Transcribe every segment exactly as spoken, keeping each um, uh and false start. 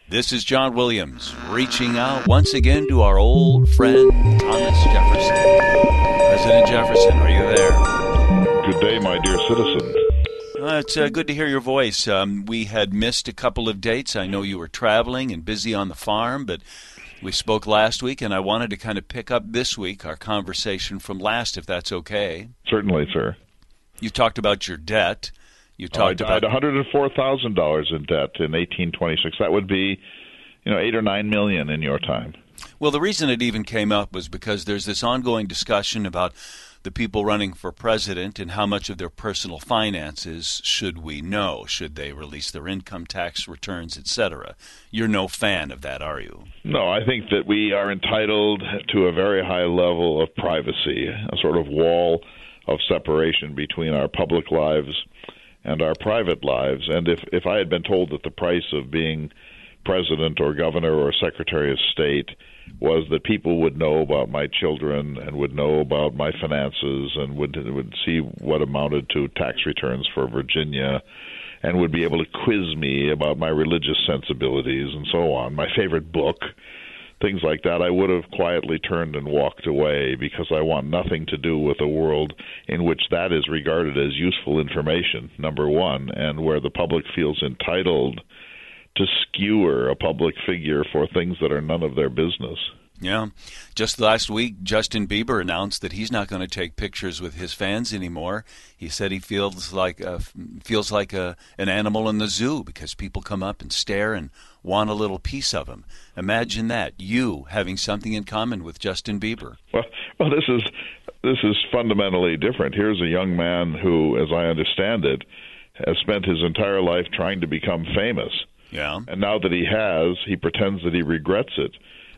This is John Williams reaching out once again to our old friend Thomas Jefferson. President Jefferson, are you there? Good day, my dear citizen. Uh, it's uh, good to hear your voice. Um, we had missed a couple of dates. I know you were traveling and busy on the farm, but we spoke last week, and I wanted to kind of pick up this week our conversation from last, if that's okay. Certainly, sir. You talked about your debt. You Oh, I talked died about one hundred four thousand dollars in debt in eighteen twenty-six. That would be, you know, eight or nine million in your time. Well, the reason it even came up was because there's this ongoing discussion about the people running for president and how much of their personal finances should we know? Should they release their income tax returns, et cetera? You're no fan of that, are you? No, I think that we are entitled to a very high level of privacy, a sort of wall of separation between our public lives and our private lives. And if, if I had been told that the price of being president or governor or secretary of state was that people would know about my children and would know about my finances and would would see what amounted to tax returns for Virginia and would be able to quiz me about my religious sensibilities and so on, my favorite book, things like that, I would have quietly turned and walked away because I want nothing to do with a world in which that is regarded as useful information, number one, and where the public feels entitled to skewer a public figure for things that are none of their business. Yeah. Just last week, Justin Bieber announced that he's not going to take pictures with his fans anymore. He said he feels like a, feels like a, an animal in the zoo because people come up and stare and want a little piece of him. Imagine that, you having something in common with Justin Bieber. Well, well, this is this is fundamentally different. Here's a young man who, as I understand it, has spent his entire life trying to become famous. Yeah. And now that he has, he pretends that he regrets it.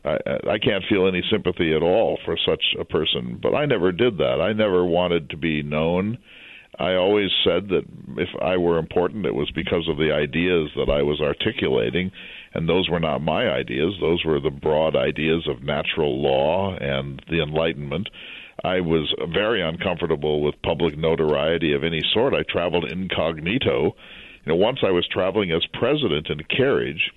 I, I can't feel any sympathy at all for such a person, but I never did that. I never wanted to be known. I always said that if I were important, it was because of the ideas that I was articulating, and those were not my ideas. Those were the broad ideas of natural law and the Enlightenment. I was very uncomfortable with public notoriety of any sort. I traveled incognito. You know, once I was traveling as president in a carriage,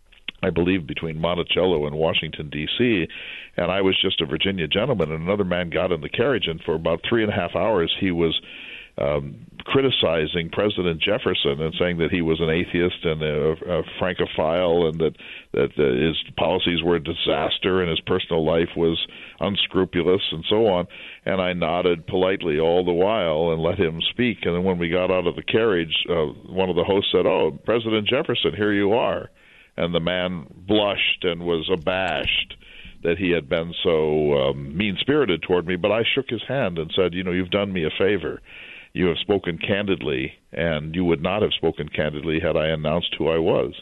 I believe between Monticello and Washington, D C, and I was just a Virginia gentleman, and another man got in the carriage, and for about three and a half hours he was um, criticizing President Jefferson and saying that he was an atheist and a, a Francophile and that, that uh, his policies were a disaster and his personal life was unscrupulous and so on. And I nodded politely all the while and let him speak. And then when we got out of the carriage, uh, one of the hosts said, "Oh, President Jefferson, here you are." And the man blushed and was abashed that he had been so um, mean-spirited toward me. But I shook his hand and said, you know, you've done me a favor. You have spoken candidly, and you would not have spoken candidly had I announced who I was.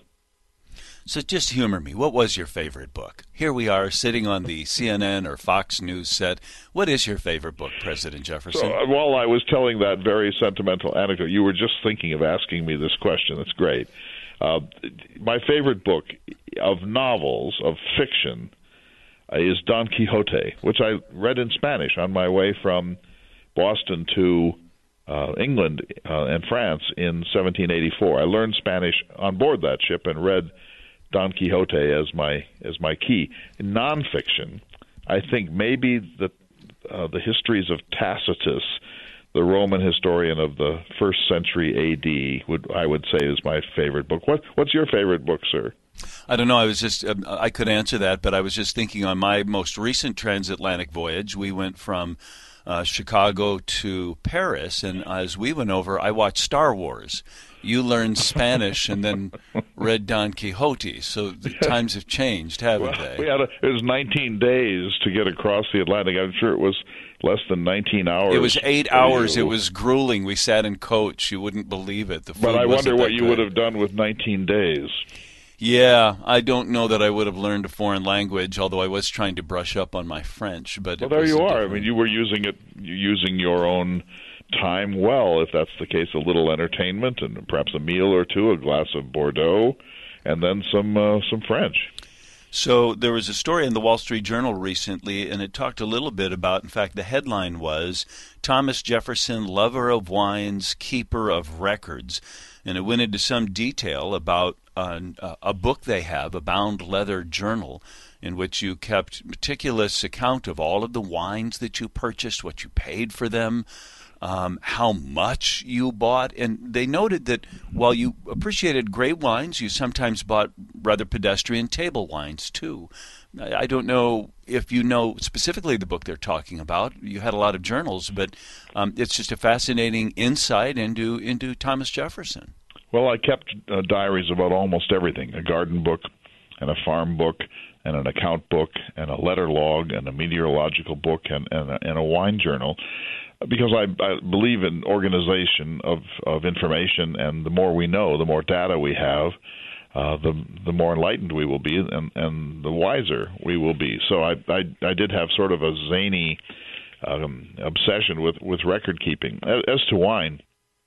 So just humor me. What was your favorite book? Here we are sitting on the C N N or Fox News set. What is your favorite book, President Jefferson? So, uh, while I was telling that very sentimental anecdote, you were just thinking of asking me this question. That's great. Uh, my favorite book of novels, of fiction, uh, is Don Quixote, which I read in Spanish on my way from Boston to uh, England uh, and France in seventeen eighty-four. I learned Spanish on board that ship and read Don Quixote as my as my key. In nonfiction, I think maybe the uh, the histories of Tacitus, the Roman historian of the first century A D, would I would say is my favorite book. What what's your favorite book, sir? I don't know. I was just um, I could answer that, but I was just thinking on my most recent transatlantic voyage, we went from uh, Chicago to Paris, and as we went over, I watched Star Wars. You learned Spanish and then read Don Quixote. So the times have changed, haven't well, they? We had a, it was nineteen days to get across the Atlantic. I'm sure it was less than nineteen hours. It was eight hours. You. It was grueling. We sat in coach. You wouldn't believe it. The food but I wonder what you good. would have done with nineteen days. Yeah, I don't know that I would have learned a foreign language, although I was trying to brush up on my French. But well, there you are. I mean, you were using it, using your own time well, if that's the case. A little entertainment and perhaps a meal or two, a glass of Bordeaux, and then some uh, some French. So there was a story in the Wall Street Journal recently, and it talked a little bit about, in fact, the headline was, Thomas Jefferson, lover of wines, keeper of records. And it went into some detail about an, uh, a book they have, a bound leather journal, in which you kept meticulous account of all of the wines that you purchased, what you paid for them, um, how much you bought. And they noted that while you appreciated great wines, you sometimes bought rather pedestrian table wines too. I don't know if you know specifically the book they're talking about. You had a lot of journals, but um, it's just a fascinating insight into into Thomas Jefferson. Well, I kept uh, diaries about almost everything, a garden book and a farm book and an account book and a letter log and a meteorological book and, and, a, and a wine journal, because I, I believe in organization of, of information, and the more we know, the more data we have, Uh, the the more enlightened we will be, and, and the wiser we will be. So I, I I did have sort of a zany um, obsession with, with record keeping. As to wine,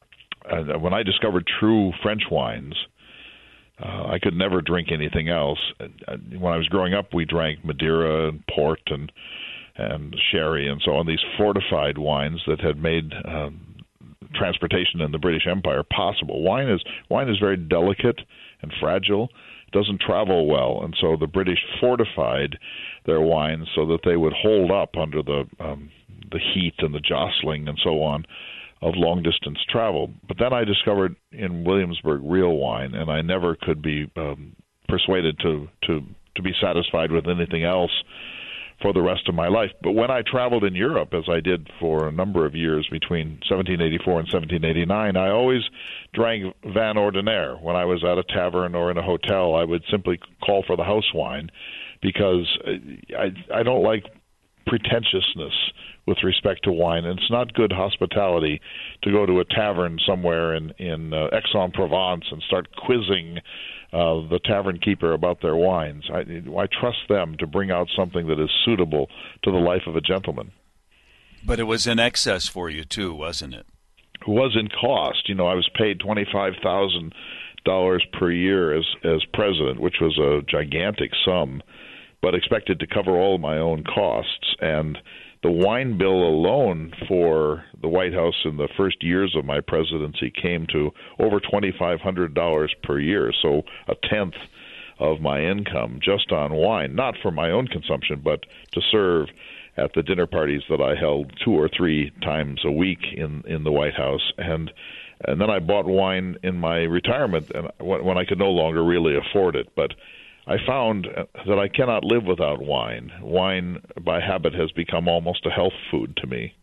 uh, when I discovered true French wines, uh, I could never drink anything else. When I was growing up, we drank Madeira and port and and sherry and so on, these fortified wines that had made um, transportation in the British Empire possible. Wine is wine is very delicate and fragile. It doesn't travel well, and so the British fortified their wines so that they would hold up under the um, the heat and the jostling and so on of long distance travel. But then I discovered in Williamsburg real wine, and I never could be um, persuaded to to to be satisfied with anything else for the rest of my life. But when I traveled in Europe, as I did for a number of years between seventeen eighty-four and seventeen eighty-nine, I always drank Van Ordinaire. When I was at a tavern or in a hotel, I would simply call for the house wine, because I, I don't like pretentiousness with respect to wine. And it's not good hospitality to go to a tavern somewhere in, in uh, Aix-en-Provence and start quizzing Uh, the tavern keeper about their wines. I, I trust them to bring out something that is suitable to the life of a gentleman. But it was in excess for you too, wasn't it? It was in cost. You know, I was paid twenty-five thousand dollars per year as as president, which was a gigantic sum, but expected to cover all of my own costs. And the wine bill alone for the White House in the first years of my presidency came to over twenty-five hundred dollars per year, so a tenth of my income just on wine, not for my own consumption, but to serve at the dinner parties that I held two or three times a week in, in the White House. And and then I bought wine in my retirement and when, when I could no longer really afford it. But I found that I cannot live without wine. Wine, by habit, has become almost a health food to me.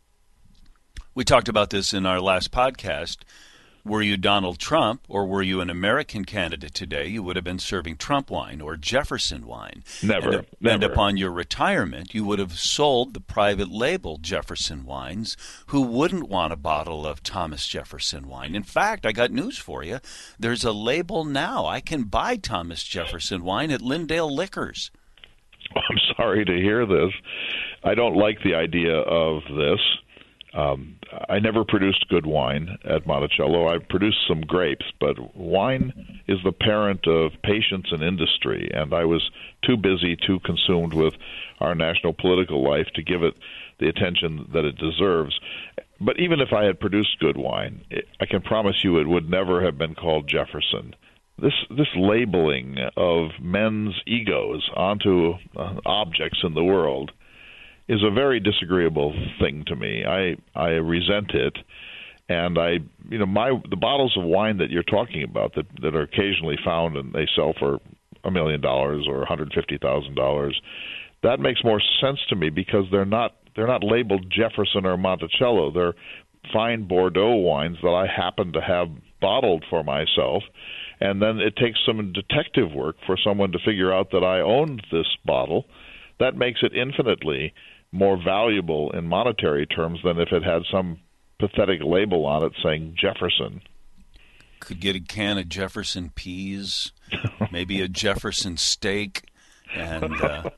We talked about this in our last podcast. Were you Donald Trump or were you an American candidate today, you would have been serving Trump wine or Jefferson wine. Never, and, never. And upon your retirement, you would have sold the private label Jefferson wines. Who wouldn't want a bottle of Thomas Jefferson wine? In fact, I got news for you. There's a label now. I can buy Thomas Jefferson wine at Lindale Liquors. I'm sorry to hear this. I don't like the idea of this. Um, I never produced good wine at Monticello. I produced some grapes, but wine is the parent of patience and industry, and I was too busy, too consumed with our national political life to give it the attention that it deserves. But even if I had produced good wine, it, I can promise you it would never have been called Jefferson. This this labeling of men's egos onto uh, objects in the world is a very disagreeable thing to me. I I resent it, and I you know my the bottles of wine that you're talking about that, that are occasionally found and they sell for a million dollars or one hundred fifty thousand dollars. That makes more sense to me because they're not they're not labeled Jefferson or Monticello. They're fine Bordeaux wines that I happen to have bottled for myself, and then it takes some detective work for someone to figure out that I owned this bottle. That makes it infinitely more valuable in monetary terms than if it had some pathetic label on it saying Jefferson. Could get a can of Jefferson peas, maybe a Jefferson steak, and uh,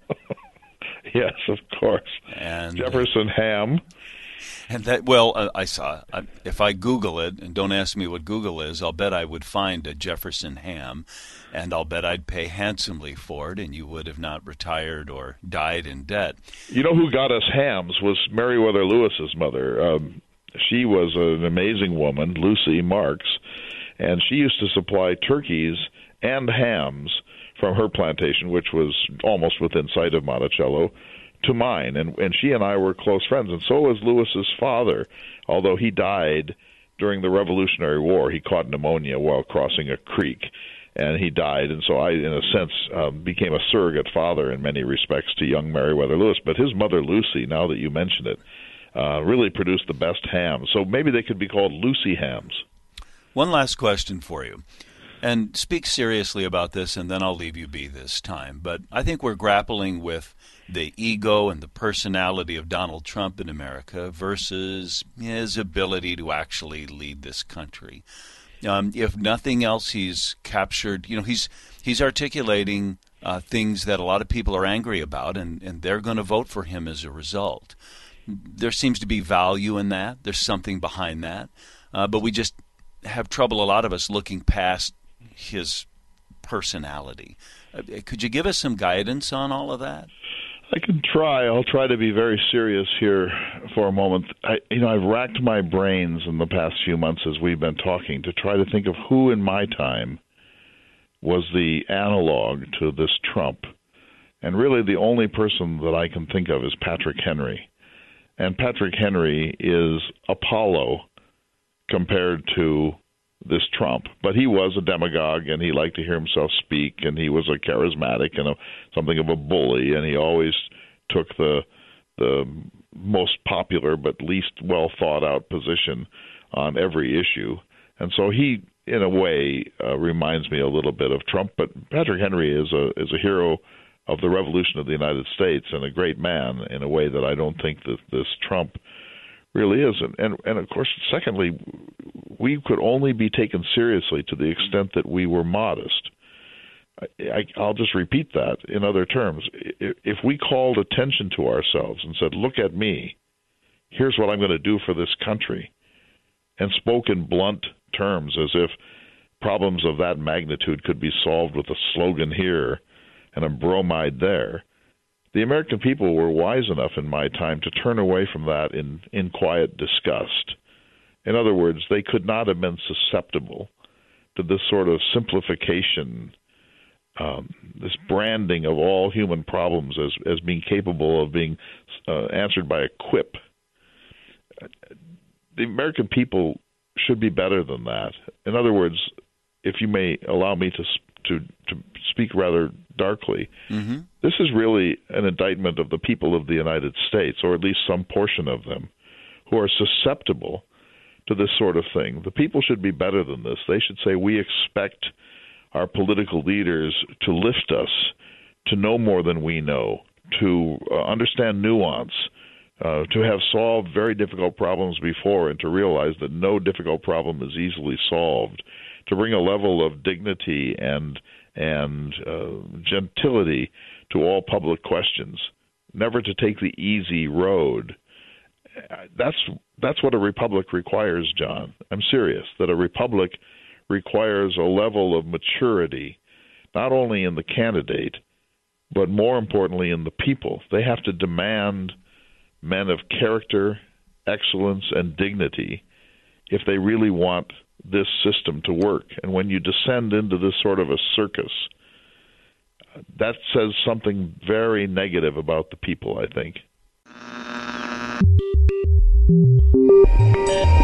yes, of course, and Jefferson uh, ham. And that, well, uh, I saw, uh, if I Google it, and don't ask me what Google is, I'll bet I would find a Jefferson ham, and I'll bet I'd pay handsomely for it, and you would have not retired or died in debt. You know who got us hams was Meriwether Lewis's mother. Um, she was an amazing woman, Lucy Marks, and she used to supply turkeys and hams from her plantation, which was almost within sight of Monticello, to mine. And, and she and I were close friends, and so was Lewis's father, although he died during the Revolutionary War. He caught pneumonia while crossing a creek, and he died. And so I, in a sense, um, became a surrogate father in many respects to young Meriwether Lewis. But his mother, Lucy, now that you mention it, uh, really produced the best hams. So maybe they could be called Lucy hams. One last question for you. And speak seriously about this, and then I'll leave you be this time. But I think we're grappling with the ego and the personality of Donald Trump in America versus his ability to actually lead this country. Um, if nothing else, he's captured, you know, he's he's articulating uh, things that a lot of people are angry about, and, and they're going to vote for him as a result. There seems to be value in that. There's something behind that. Uh, but we just have trouble, a lot of us, looking past his personality. Uh, could you give us some guidance on all of that? I can try. I'll try to be very serious here for a moment. I, you know, I've racked my brains in the past few months as we've been talking to try to think of who in my time was the analog to this Trump. And really the only person that I can think of is Patrick Henry. And Patrick Henry is Apollo compared to this Trump. But he was a demagogue, and he liked to hear himself speak, and he was a charismatic and a, something of a bully, and he always took the the most popular but least well thought out position on every issue. And so he, in a way, uh, reminds me a little bit of Trump. But Patrick Henry is a is a hero of the Revolution of the United States and a great man in a way that I don't think that this Trump really is. And, and, and of course, secondly, we could only be taken seriously to the extent that we were modest. I, I, I'll just repeat that in other terms. If we called attention to ourselves and said, look at me, here's what I'm going to do for this country, and spoke in blunt terms as if problems of that magnitude could be solved with a slogan here and a bromide there, the American people were wise enough in my time to turn away from that in, in quiet disgust. In other words, they could not have been susceptible to this sort of simplification, um, this branding of all human problems as, as being capable of being uh, answered by a quip. The American people should be better than that. In other words, if you may allow me to to, to speak rather darkly, mm-hmm. This is really an indictment of the people of the United States, or at least some portion of them, who are susceptible to this sort of thing. The people should be better than this. They should say, we expect our political leaders to lift us, to know more than we know, to uh, understand nuance, uh, to have solved very difficult problems before, and to realize that no difficult problem is easily solved, to bring a level of dignity and and uh, gentility to all public questions, never to take the easy road. That's that's what a republic requires, John. I'm serious, that a republic requires a level of maturity, not only in the candidate, but more importantly in the people. They have to demand men of character, excellence, and dignity if they really want this system to work. And when you descend into this sort of a circus, that says something very negative about the people, I think.